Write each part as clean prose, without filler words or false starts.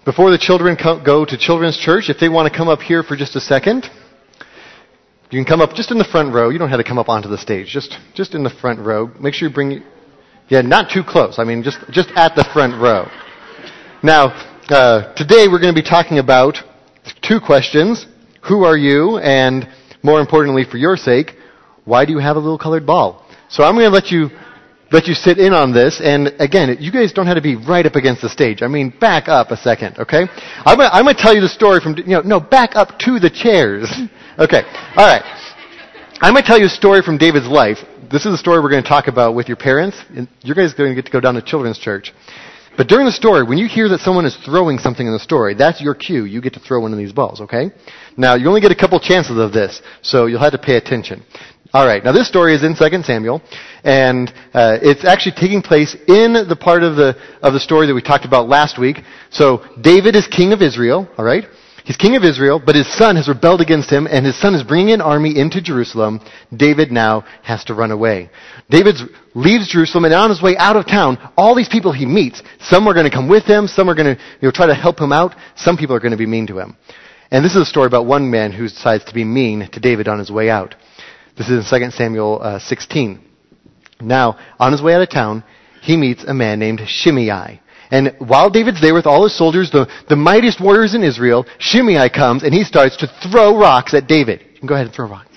Before the children go to children's church, if they want to come up here for just a second, you can come up just in the front row. You don't have to come up onto the stage. Just in the front row. Make sure you bring... Yeah, not too close. I mean, just at the front row. Now, today we're going to be talking about two questions. Who are you? And more importantly, for your sake, why do you have a little colored ball? So I'm going to let you sit in on this. And again, you guys don't have to be right up against the stage. I mean, back up a second, okay? I'm going to tell you the story from... back up to the chairs. Okay, all right. I'm going to tell you a story from David's life. This is a story we're going to talk about with your parents. And you guys are going to get to go down to children's church. But during the story, when you hear that someone is throwing something in the story, that's your cue. You get to throw one of these balls, okay? Now, you only get a couple chances of this, so you'll have to pay attention. All right, now this story is in 2 Samuel, and it's actually taking place in the part of the story that we talked about last week. So David is king of Israel, all right? He's king of Israel, but his son has rebelled against him, and his son is bringing an army into Jerusalem. David now has to run away. David leaves Jerusalem, and on his way out of town, all these people he meets, some are going to come with him, some are going to try to help him out, some people are going to be mean to him. And this is a story about one man who decides to be mean to David on his way out. This is in 2 Samuel 16. Now, on his way out of town, he meets a man named Shimei. And while David's there with all his soldiers, the mightiest warriors in Israel, Shimei comes and he starts to throw rocks at David. You can go ahead and throw rocks.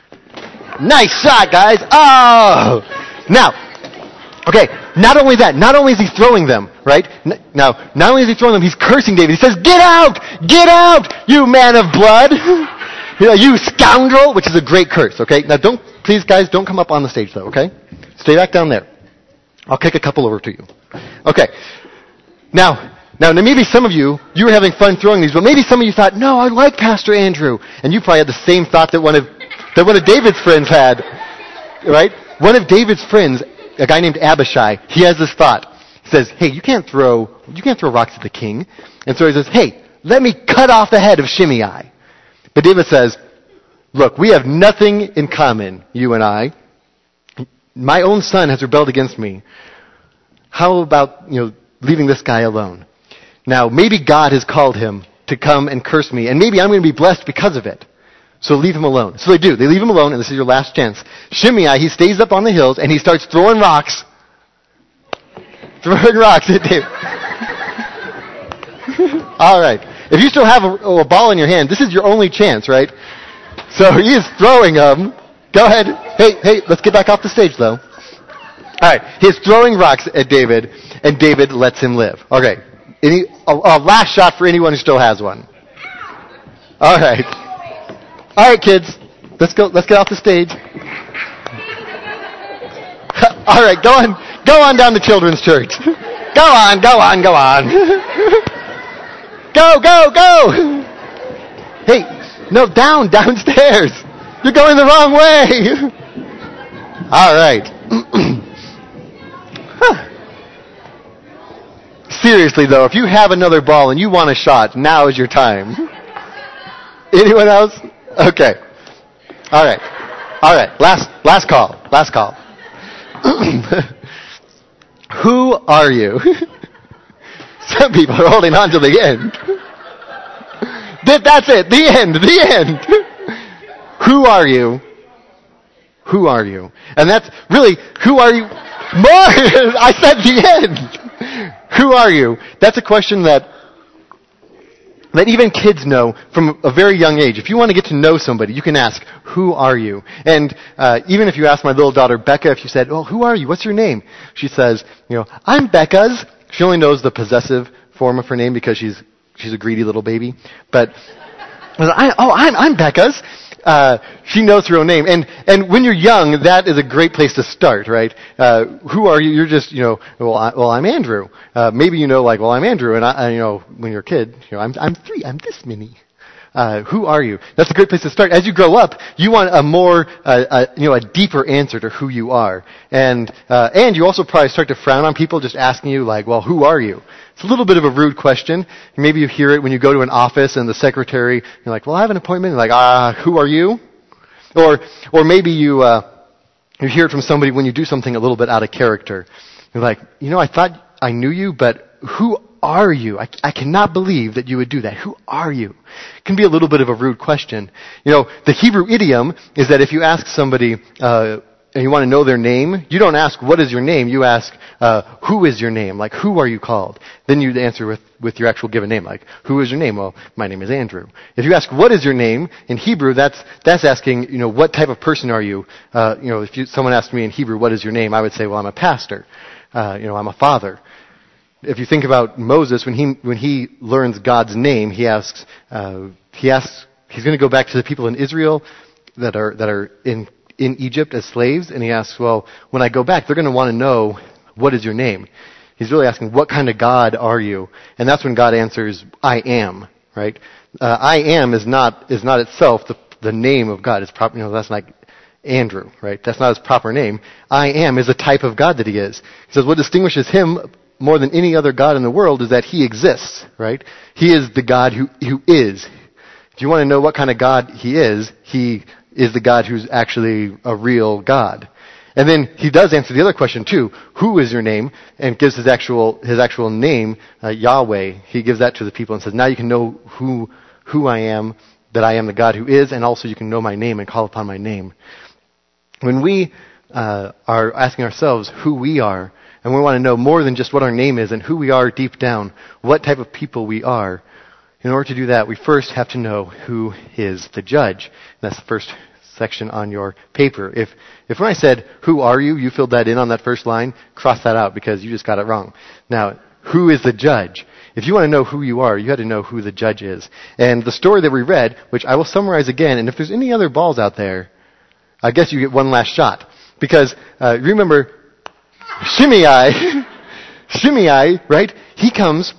Nice shot, guys! Oh! Now, okay, not only is he throwing them, right? Now, not only is he throwing them, he's cursing David. He says, "Get out! Get out, you man of blood! You scoundrel!" Which is a great curse, okay? Now please guys, don't come up on the stage though, okay? Stay back down there. I'll kick a couple over to you. Okay. Now, maybe some of you were having fun throwing these, but maybe some of you thought, "No, I like Pastor Andrew." And you probably had the same thought that one of David's friends had, right? One of David's friends, a guy named Abishai, he has this thought. He says, "Hey, you can't throw rocks at the king." And so he says, "Hey, let me cut off the head of Shimei." But David says, "Look, we have nothing in common, you and I. My own son has rebelled against me. How about, leaving this guy alone? Now, maybe God has called him to come and curse me, and maybe I'm going to be blessed because of it. So leave him alone." So they do. They leave him alone, and this is your last chance. Shimei, he stays up on the hills, and he starts throwing rocks. Throwing rocks at David. All right. If you still have a ball in your hand, this is your only chance, right? So he is throwing them. Go ahead. Hey, let's get back off the stage, though. All right. He's throwing rocks at David, and David lets him live. Okay. A last shot for anyone who still has one. All right. All right, kids. Let's go. Let's get off the stage. All right. Go on down to children's church. Go on. Go. Hey, no, downstairs. You're going the wrong way. All right. Seriously, though, if you have another ball and you want a shot, now is your time. Anyone else? Okay. All right. Last call. Who are you? Some people are holding on to the end. That's it. The end. Who are you? Who are you? And that's really, who are you? More! I said the end. Who are you? That's a question that even kids know from a very young age. If you want to get to know somebody, you can ask, "Who are you?" And even if you ask my little daughter, Becca, if you said, "Oh, who are you? What's your name?" She says, "I'm Becca's." She only knows the possessive form of her name because she's a greedy little baby. But, I'm Becca's. She knows her own name. And when you're young, that is a great place to start, right? Who are you? You're just, I'm Andrew. Maybe I'm Andrew. And I when you're a kid, I'm 3, I'm this many. Who are you? That's a great place to start. As you grow up, you want a deeper answer to who you are. And you also probably start to frown on people just asking you who are you? It's a little bit of a rude question. Maybe you hear it when you go to an office and the secretary, you're like, "Well, I have an appointment." You're like, "Who are you?" Or maybe you hear it from somebody when you do something a little bit out of character. You're like, "I thought I knew you, but who are you? I cannot believe that you would do that. Who are you? It can be a little bit of a rude question. The Hebrew idiom is that if you ask somebody, and you want to know their name, you don't ask, what is your name? You ask, who is your name? Like, who are you called? Then you answer with your actual given name. Like, who is your name? Well, my name is Andrew. If you ask, what is your name? In Hebrew, that's asking, what type of person are you? If someone asked me in Hebrew, what is your name? I would say, well, I'm a pastor. I'm a father. If you think about Moses, when he learns God's name, he asks, he's going to go back to the people in Israel that are in Egypt as slaves, and he asks, well, when I go back, they're going to want to know, what is your name? He's really asking, what kind of God are you? And that's when God answers, I am, right? I am is not itself the name of God. It's proper, that's like Andrew, right? That's not his proper name. I am is a type of God that he is. He says what distinguishes him more than any other God in the world is that he exists, right? He is the God who is. If you want to know what kind of God he is the God who's actually a real God. And then he does answer the other question too. Who is your name? And gives his actual name, Yahweh. He gives that to the people and says, now you can know who I am, that I am the God who is, and also you can know my name and call upon my name. When we are asking ourselves who we are, and we want to know more than just what our name is and who we are deep down, what type of people we are, in order to do that, we first have to know who is the judge. And that's the first section on your paper. If when I said, who are you, you filled that in on that first line, cross that out because you just got it wrong. Now, who is the judge? If you want to know who you are, you had to know who the judge is. And the story that we read, which I will summarize again, and if there's any other balls out there, I guess you get one last shot. Because, remember, Shimei, right? He comes,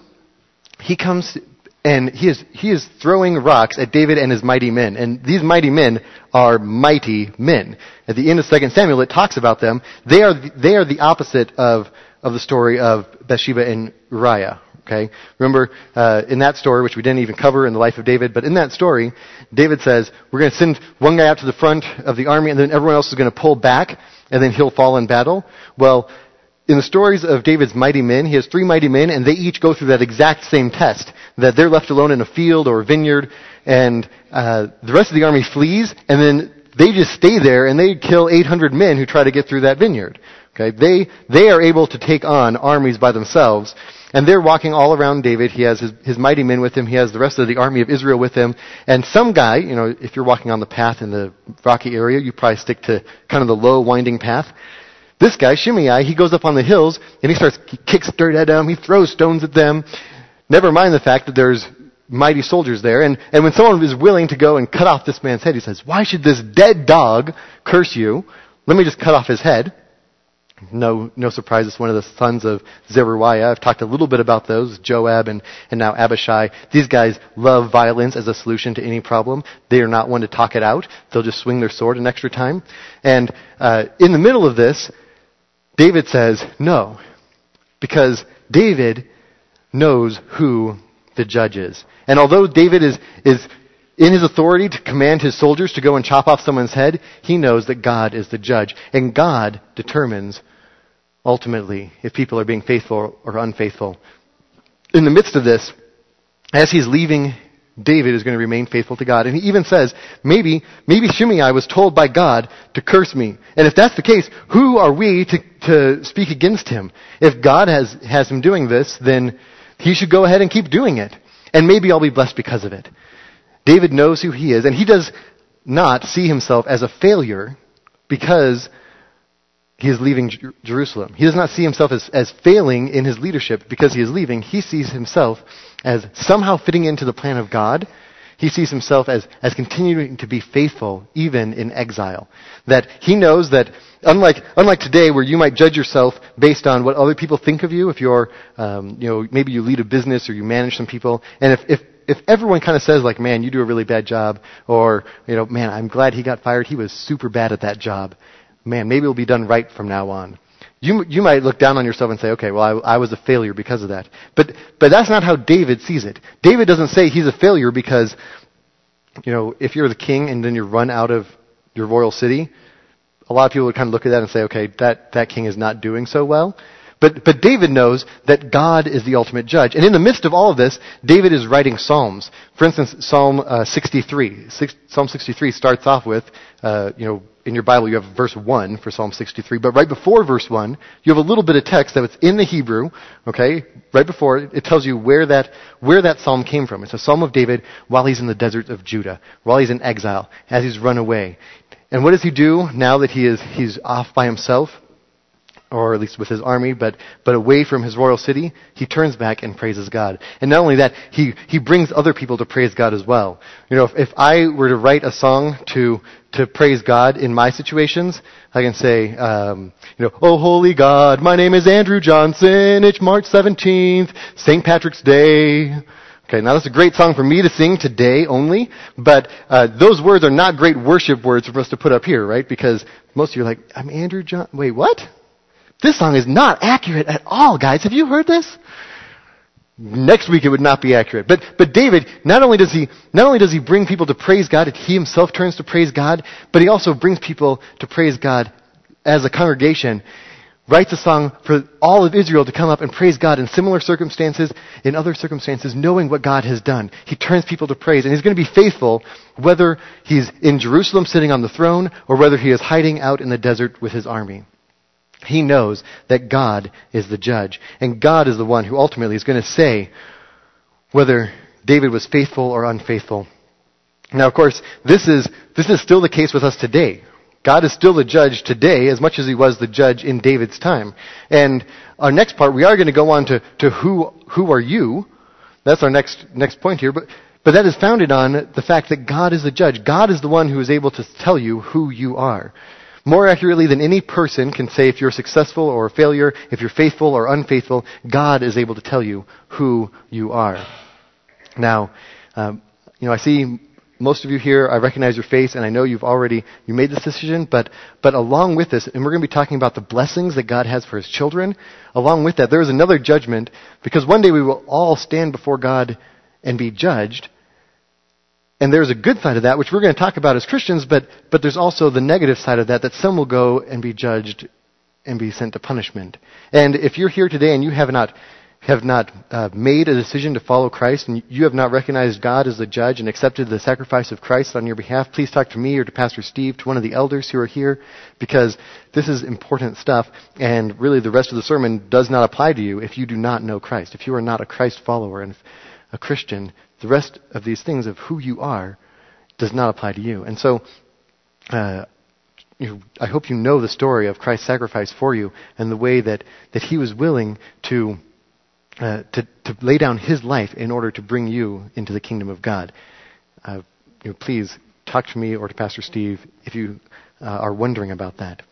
and he is throwing rocks at David and his mighty men. And these mighty men are mighty men. At the end of 2 Samuel, it talks about them. They are the opposite of the story of Bathsheba and Uriah. Okay? Remember, in that story, which we didn't even cover in the life of David, but in that story, David says, we're going to send one guy out to the front of the army, and then everyone else is going to pull back, and then he'll fall in battle. Well, in the stories of David's mighty men, he has 3 mighty men, and they each go through that exact same test, that they're left alone in a field or a vineyard, and the rest of the army flees, and then they just stay there, and they kill 800 men who try to get through that vineyard. Okay, they are able to take on armies by themselves, and they're walking all around David. He has his mighty men with him. He has the rest of the army of Israel with him. And some guy, if you're walking on the path in the rocky area, you probably stick to kind of the low winding path. This guy, Shimei, he goes up on the hills, and he kicks dirt at them, he throws stones at them. Never mind the fact that there's mighty soldiers there. And when someone is willing to go and cut off this man's head, he says, why should this dead dog curse you? Let me just cut off his head. No surprise, it's one of the sons of Zeruiah. I've talked a little bit about those, Joab and now Abishai. These guys love violence as a solution to any problem. They are not one to talk it out. They'll just swing their sword an extra time. And in the middle of this, David says no, because David knows who the judge is. And although David is in his authority to command his soldiers to go and chop off someone's head, he knows that God is the judge. And God determines, ultimately, if people are being faithful or unfaithful. In the midst of this, as he's leaving, David is going to remain faithful to God. And he even says, maybe Shimei was told by God to curse me. And if that's the case, who are we to speak against him? If God has him doing this, then he should go ahead and keep doing it. And maybe I'll be blessed because of it. David knows who he is, and he does not see himself as a failure because he is leaving Jerusalem. He does not see himself as failing in his leadership because he is leaving. He sees himself as somehow fitting into the plan of God. He sees himself as continuing to be faithful even in exile. That he knows that unlike today where you might judge yourself based on what other people think of you, if you're, maybe you lead a business or you manage some people, and if everyone kind of says like, man, you do a really bad job, or, man, I'm glad he got fired. He was super bad at that job. Man, maybe it'll be done right from now on. You might look down on yourself and say, okay, well, I was a failure because of that. But that's not how David sees it. David doesn't say he's a failure because, if you're the king and then you're run out of your royal city, a lot of people would kind of look at that and say, okay, that king is not doing so well. But David knows that God is the ultimate judge. And in the midst of all of this, David is writing Psalms. For instance, Psalm 63. Psalm 63 starts off with, in your Bible you have verse 1 for Psalm 63, but right before verse 1, you have a little bit of text that's in the Hebrew, okay? Right before it tells you where that psalm came from. It's a psalm of David while he's in the desert of Judah, while he's in exile, as he's run away. And what does he do now that he's off by himself? Or at least with his army, but away from his royal city? He turns back and praises God. And not only that, he brings other people to praise God as well. If I were to write a song to praise God in my situations, I can say, Oh holy God, my name is Andrew Johnson, it's March 17th, St. Patrick's Day. Okay, now that's a great song for me to sing today only, but those words are not great worship words for us to put up here, right? Because most of you are like, I'm Andrew John. Wait, what? This song is not accurate at all, guys. Have you heard this? Next week it would not be accurate. But David, not only does he bring people to praise God, he himself turns to praise God, but he also brings people to praise God as a congregation, writes a song for all of Israel to come up and praise God in similar circumstances, in other circumstances, knowing what God has done. He turns people to praise, and he's going to be faithful whether he's in Jerusalem sitting on the throne or whether he is hiding out in the desert with his army. He knows that God is the judge, and God is the one who ultimately is going to say whether David was faithful or unfaithful. Now, of course, this is still the case with us today. God is still the judge today as much as he was the judge in David's time. And our next part, we are going to go on to who are you? That's our next point here, but that is founded on the fact that God is the judge. God is the one who is able to tell you who you are. More accurately than any person can say if you're successful or a failure, if you're faithful or unfaithful, God is able to tell you who you are. Now, I see most of you here, I recognize your face, and I know you made this decision, but along with this, and we're going to be talking about the blessings that God has for his children, along with that, there is another judgment, because one day we will all stand before God and be judged. And there's a good side of that, which we're going to talk about as Christians, but there's also the negative side of that some will go and be judged and be sent to punishment. And if you're here today and you have not made a decision to follow Christ, and you have not recognized God as the judge and accepted the sacrifice of Christ on your behalf, please talk to me or to Pastor Steve, to one of the elders who are here, because this is important stuff, and really the rest of the sermon does not apply to you if you do not know Christ, if you are not a Christ follower and a Christian. The rest of these things of who you are does not apply to you. And so I hope you know the story of Christ's sacrifice for you and the way that he was willing to lay down his life in order to bring you into the kingdom of God. Please talk to me or to Pastor Steve if you are wondering about that.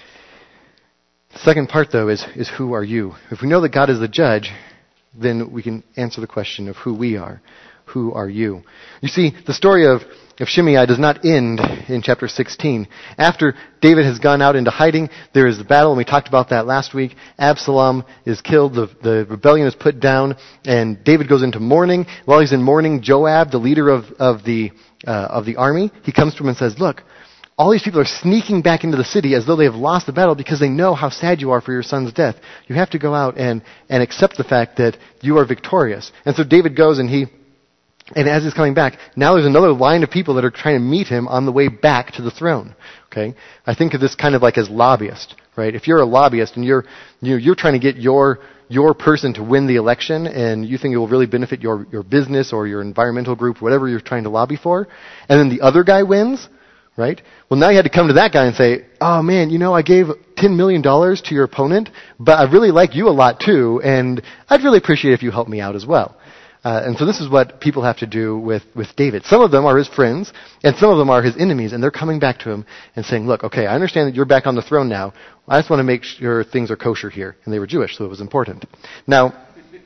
The second part, though, is who are you? If we know that God is the judge, then we can answer the question of who we are. Who are you? You see, the story of Shimei does not end in chapter 16. After David has gone out into hiding, there is the battle, and we talked about that last week. Absalom is killed, the rebellion is put down, and David goes into mourning. While he's in mourning, Joab, the leader of the army, he comes to him and says, "Look, all these people are sneaking back into the city as though they have lost the battle because they know how sad you are for your son's death. You have to go out and accept the fact that you are victorious." And so David goes and as he's coming back, now there's another line of people that are trying to meet him on the way back to the throne. Okay? I think of this kind of like as lobbyists, right? If you're a lobbyist and you're trying to get your person to win the election and you think it will really benefit your business or your environmental group, whatever you're trying to lobby for, and then the other guy wins, right? Well, now you had to come to that guy and say, "Oh man, I gave $10 million to your opponent, but I really like you a lot too, and I'd really appreciate if you helped me out as well." And so this is what people have to do with David. Some of them are his friends, and some of them are his enemies, and they're coming back to him and saying, "Look, okay, I understand that you're back on the throne now. I just want to make sure things are kosher here." And they were Jewish, so it was important. Now,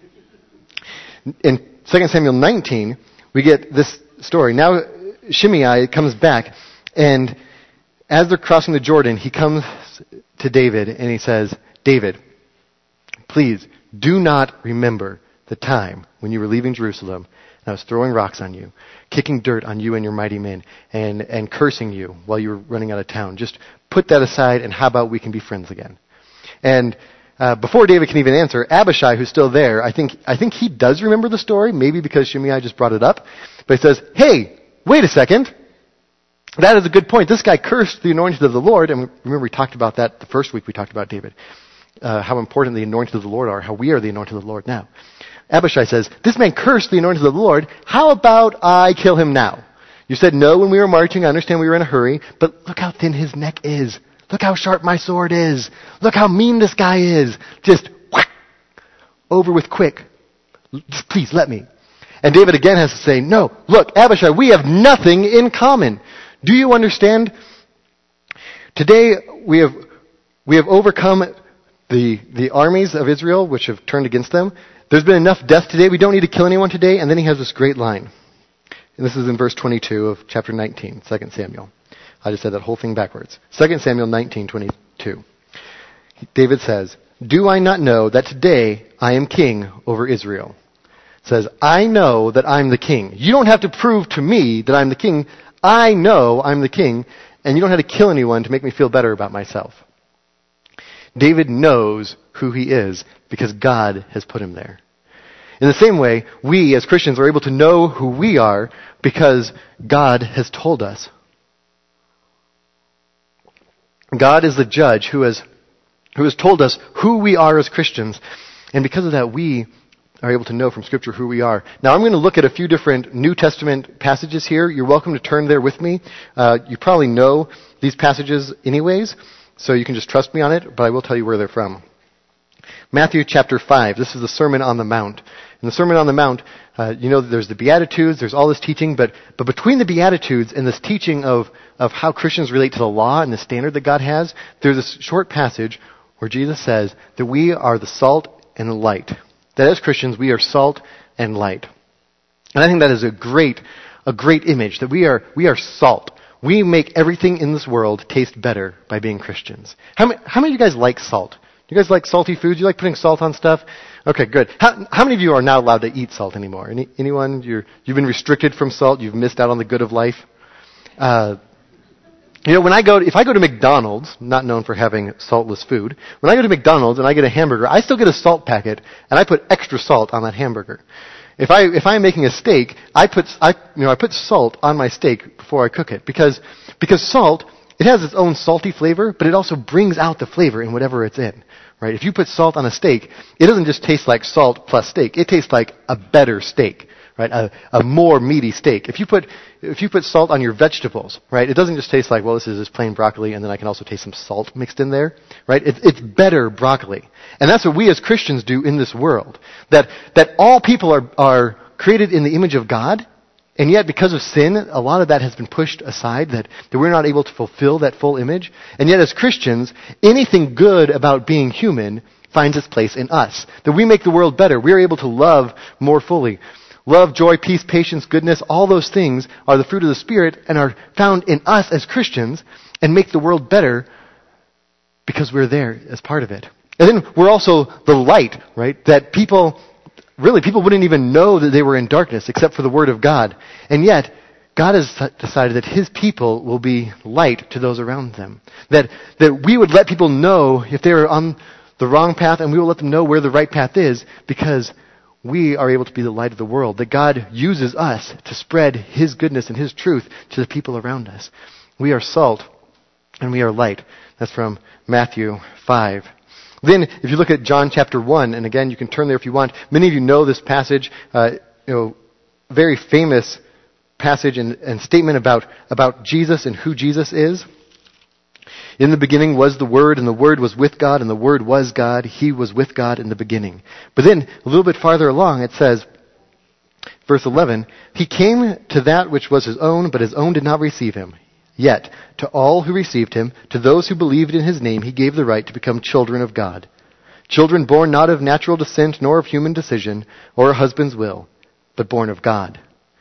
in 2 Samuel 19, we get this story. Now, Shimei comes back, and as they're crossing the Jordan, he comes to David, and he says, "David, please do not remember the time when you were leaving Jerusalem and I was throwing rocks on you, kicking dirt on you and your mighty men, and cursing you while you were running out of town. Just put that aside, and how about we can be friends again?" And before David can even answer, Abishai, who's still there, I think he does remember the story, maybe because Shimei just brought it up. But he says, hey, wait a second. That is a good point. This guy cursed the anointed of the Lord. And remember, we talked about that the first week we talked about David. How important the anointed of the Lord are, how we are the anointed of the Lord now. Abishai says, this man cursed the anointed of the Lord. How about I kill him now? You said no when we were marching. I understand we were in a hurry. But look how thin his neck is. Look how sharp my sword is. Look how mean this guy is. Just whack, over with quick. Just please let me. And David again has to say, no, look, Abishai, we have nothing in common. Do you understand? Today we have overcome the armies of Israel which have turned against them. There's been enough death today. We don't need to kill anyone today. And then he has this great line. And this is in verse 22 of chapter 19, 2 Samuel. I just said that whole thing backwards. 2 Samuel 19:22. David says, do I not know that today I am king over Israel? It says, I know that I'm the king. You don't have to prove to me that I'm the king. I know I'm the king, and you don't have to kill anyone to make me feel better about myself. David knows who he is because God has put him there. In the same way, we as Christians are able to know who we are because God has told us. God is the judge who has told us who we are as Christians. And because of that, we are able to know from Scripture who we are. Now, I'm going to look at a few different New Testament passages here. You're welcome to turn there with me. You probably know these passages anyways, so you can just trust me on it, but I will tell you where they're from. Matthew chapter 5. This is the Sermon on the Mount. In the Sermon on the Mount, there's the Beatitudes, there's all this teaching, but between the Beatitudes and this teaching of how Christians relate to the law and the standard that God has, there's this short passage where Jesus says that we are the salt and the light. That as Christians, we are salt and light. And I think that is a great image, that we are salt. We make everything in this world taste better by being Christians. How many of you guys like salt? Do you guys like salty foods? You like putting salt on stuff? Okay, good. How many of you are not allowed to eat salt anymore? Anyone? You've been restricted from salt. You've missed out on the good of life. If I go to McDonald's, not known for having saltless food, when I go to McDonald's and I get a hamburger, I still get a salt packet and I put extra salt on that hamburger. If I'm making a steak, I put salt on my steak before I cook it because salt, it has its own salty flavor, but it also brings out the flavor in whatever it's in. Right? If you put salt on a steak, it doesn't just taste like salt plus steak. It tastes like a better steak, right? A more meaty steak. If you put salt on your vegetables, right? It doesn't just taste like, well, this is just plain broccoli, and then I can also taste some salt mixed in there, right? It's better broccoli, and that's what we as Christians do in this world. That all people are created in the image of God. And yet, because of sin, a lot of that has been pushed aside, that we're not able to fulfill that full image. And yet, as Christians, anything good about being human finds its place in us. That we make the world better. We are able to love more fully. Love, joy, peace, patience, goodness, all those things are the fruit of the Spirit and are found in us as Christians and make the world better because we're there as part of it. And then we're also the light, right? That people wouldn't even know that they were in darkness except for the Word of God. And yet, God has decided that His people will be light to those around them. That we would let people know if they are on the wrong path, and we will let them know where the right path is because we are able to be the light of the world. That God uses us to spread His goodness and His truth to the people around us. We are salt and we are light. That's from Matthew 5. Then, if you look at John chapter 1, and again, you can turn there if you want. Many of you know this passage, very famous passage and statement about Jesus and who Jesus is. In the beginning was the Word, and the Word was with God, and the Word was God. He was with God in the beginning. But then, a little bit farther along, it says, verse 11, He came to that which was His own, but His own did not receive Him. Yet, to all who received Him, to those who believed in His name, He gave the right to become children of God. Children born not of natural descent, nor of human decision, or a husband's will, but born of God.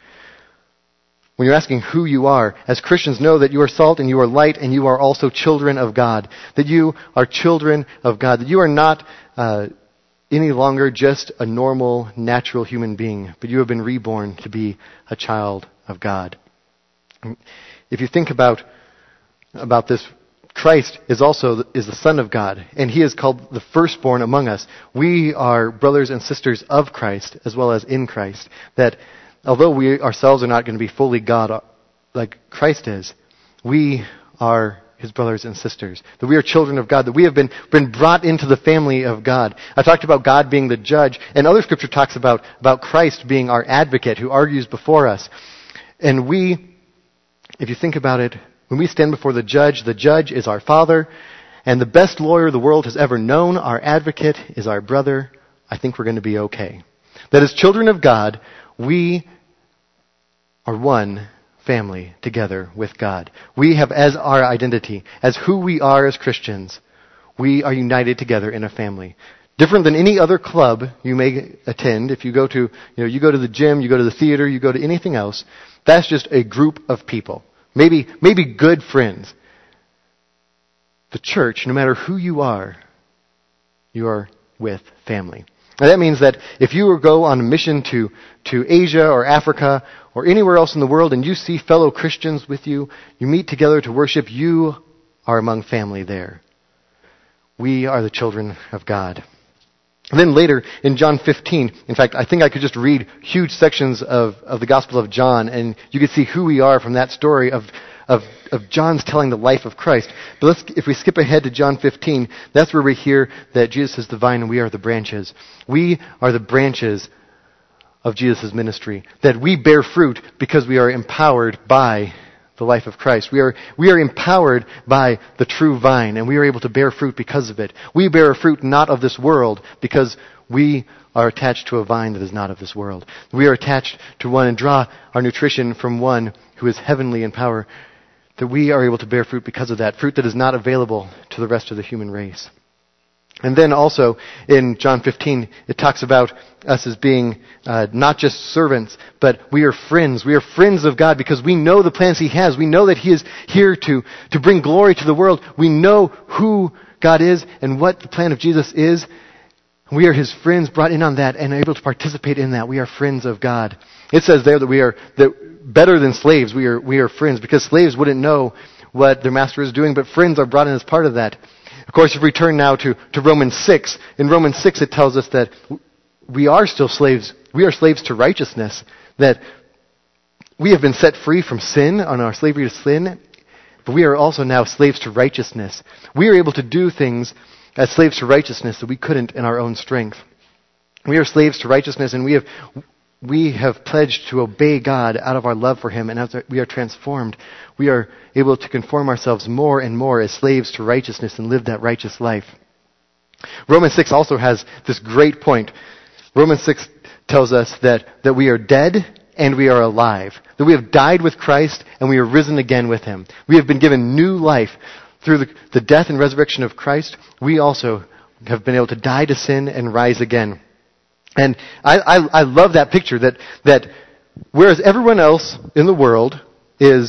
When you're asking who you are, as Christians, know that you are salt and you are light and you are also children of God. That you are children of God. That you are not any longer just a normal, natural human being, but you have been reborn to be a child of God. If you think about this Christ is the Son of God, and he is called the firstborn among us. We are brothers and sisters of Christ as well as in Christ. That although we ourselves are not going to be fully God like Christ is, we are his brothers and sisters. That we are children of God, that we have been brought into the family of God. I talked about God being the judge, and other scripture talks about Christ being our advocate who argues before us. And we, if you think about it, when we stand before the judge is our Father, and the best lawyer the world has ever known, our advocate, is our brother. I think we're going to be okay. That as children of God, we are one family together with God. We have as our identity, as who we are as Christians, we are united together in a family. Different than any other club you may attend. If you go to, you go to the gym, you go to the theater, you go to anything else, that's just a group of people. Maybe good friends. The church, no matter who you are with family. And that means that if you go on a mission to Asia or Africa or anywhere else in the world and you see fellow Christians with you, you meet together to worship, you are among family there. We are the children of God. And then later in John 15, in fact, I think I could just read huge sections of the Gospel of John and you could see who we are from that story of John's telling the life of Christ. But if we skip ahead to John 15, that's where we hear that Jesus is the vine and we are the branches. We are the branches of Jesus' ministry. That we bear fruit because we are empowered by the life of Christ. We are empowered by the true vine, and we are able to bear fruit because of it. We bear fruit not of this world because we are attached to a vine that is not of this world. We are attached to one and draw our nutrition from one who is heavenly in power, that we are able to bear fruit because of that, fruit that is not available to the rest of the human race. And then also in John 15, it talks about us as being not just servants, but we are friends. We are friends of God because we know the plans he has. We know that he is here to bring glory to the world. We know who God is and what the plan of Jesus is. We are his friends brought in on that and able to participate in that. We are friends of God. It says there that better than slaves, we are friends because slaves wouldn't know what their master is doing, but friends are brought in as part of that. Of course, if we turn now to Romans 6, in Romans 6 it tells us that we are still slaves. We are slaves to righteousness. That we have been set free from sin, on our slavery to sin, but we are also now slaves to righteousness. We are able to do things as slaves to righteousness that we couldn't in our own strength. We are slaves to righteousness, and we have pledged to obey God out of our love for him, and as we are transformed, we are able to conform ourselves more and more as slaves to righteousness and live that righteous life. Romans 6 also has this great point. Romans 6 tells us that we are dead and we are alive. That we have died with Christ and we are risen again with him. We have been given new life through the death and resurrection of Christ. We also have been able to die to sin and rise again. And I love that picture that whereas everyone else in the world is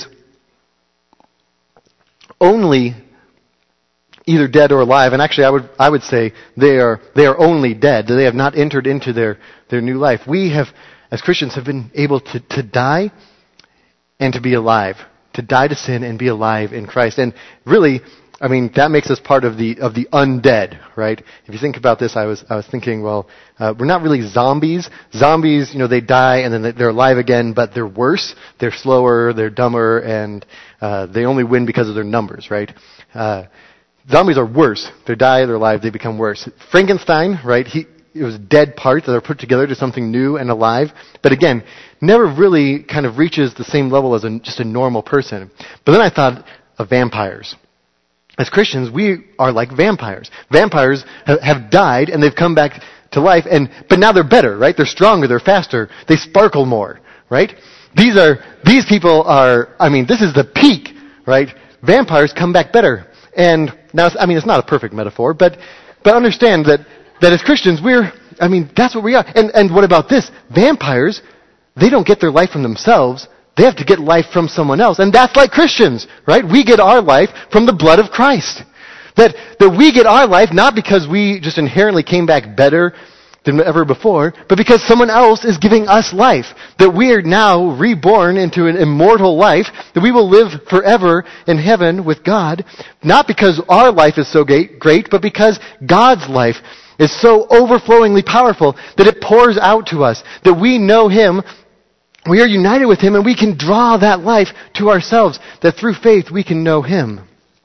only either dead or alive, and actually I would say they are only dead. They have not entered into their new life. We have, as Christians, have been able to die and to be alive, to die to sin and be alive in Christ. And really, I mean, that makes us part of the undead, right? If you think about this, I was thinking, well, we're not really zombies. Zombies, they die and then they're alive again, but they're worse. They're slower, they're dumber, and they only win because of their numbers, right? Zombies are worse. They die, they're alive, they become worse. Frankenstein, right? It was dead parts that are put together to something new and alive. But again, never really kind of reaches the same level as just a normal person. But then I thought of vampires. As Christians, we are like vampires. Vampires have died and they've come back to life, but now they're better, right? They're stronger, they're faster, they sparkle more, right? These people are, this is the peak, right? Vampires come back better. And now, it's not a perfect metaphor, but understand that as Christians, that's what we are. And what about this? Vampires, they don't get their life from themselves. They have to get life from someone else. And that's like Christians, right? We get our life from the blood of Christ. That we get our life not because we just inherently came back better than ever before, but because someone else is giving us life. That we are now reborn into an immortal life, that we will live forever in heaven with God, not because our life is so great, but because God's life is so overflowingly powerful that it pours out to us, that we know Him, we are united with Him, and we can draw that life to ourselves, that through faith we can know Him.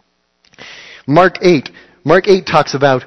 Mark 8 talks about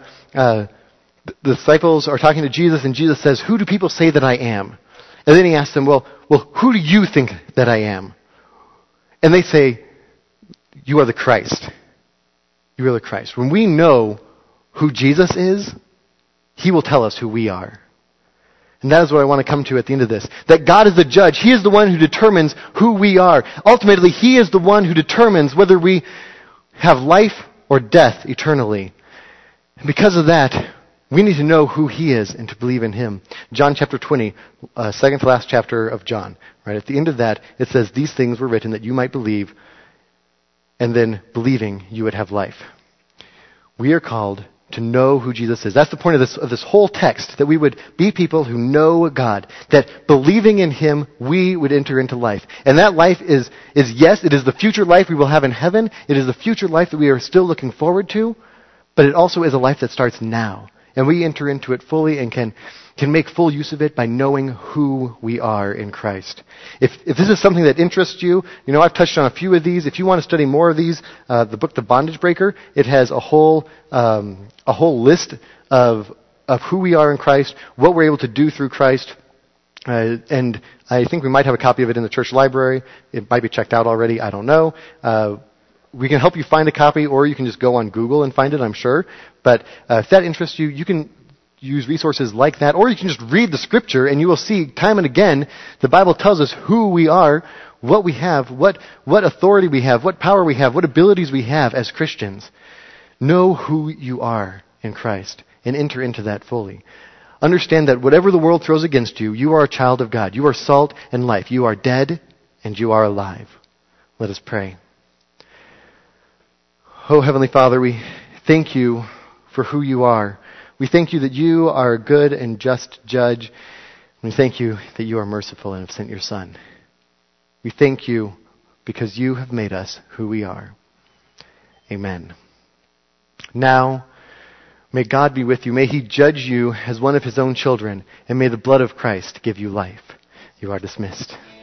the disciples are talking to Jesus, and Jesus says, "Who do people say that I am?" And then He asks them, well, who do you think that I am? And they say, "You are the Christ. You are the Christ." When we know who Jesus is, He will tell us who we are. And that is what I want to come to at the end of this. That God is the judge. He is the one who determines who we are. Ultimately, He is the one who determines whether we have life or death eternally. And because of that, we need to know who He is and to believe in Him. John chapter 20, second to last chapter of John. Right at the end of that, it says, "These things were written that you might believe, and then believing you would have life." We are called to know who Jesus is. That's the point of this whole text, that we would be people who know God, that believing in Him, we would enter into life. And that life is yes, it is the future life we will have in heaven. It is the future life that we are still looking forward to, but it also is a life that starts now. And we enter into it fully and can make full use of it by knowing who we are in Christ. If this is something that interests you, I've touched on a few of these. If you want to study more of these, the book The Bondage Breaker, it has a whole list of who we are in Christ, what we're able to do through Christ. And I think we might have a copy of it in the church library. It might be checked out already. I don't know. We can help you find a copy, or you can just go on Google and find it, I'm sure. But if that interests you, you can use resources like that, or you can just read the Scripture, and you will see time and again the Bible tells us who we are, what we have, what authority we have, what power we have, what abilities we have as Christians. Know who you are in Christ and enter into that fully. Understand that whatever the world throws against you, you are a child of God. You are salt and life. You are dead and you are alive. Let us pray. Oh, Heavenly Father, we thank You for who You are. We thank You that You are a good and just judge. We thank You that You are merciful and have sent Your Son. We thank You because You have made us who we are. Amen. Now, may God be with you. May He judge you as one of His own children, and may the blood of Christ give you life. You are dismissed.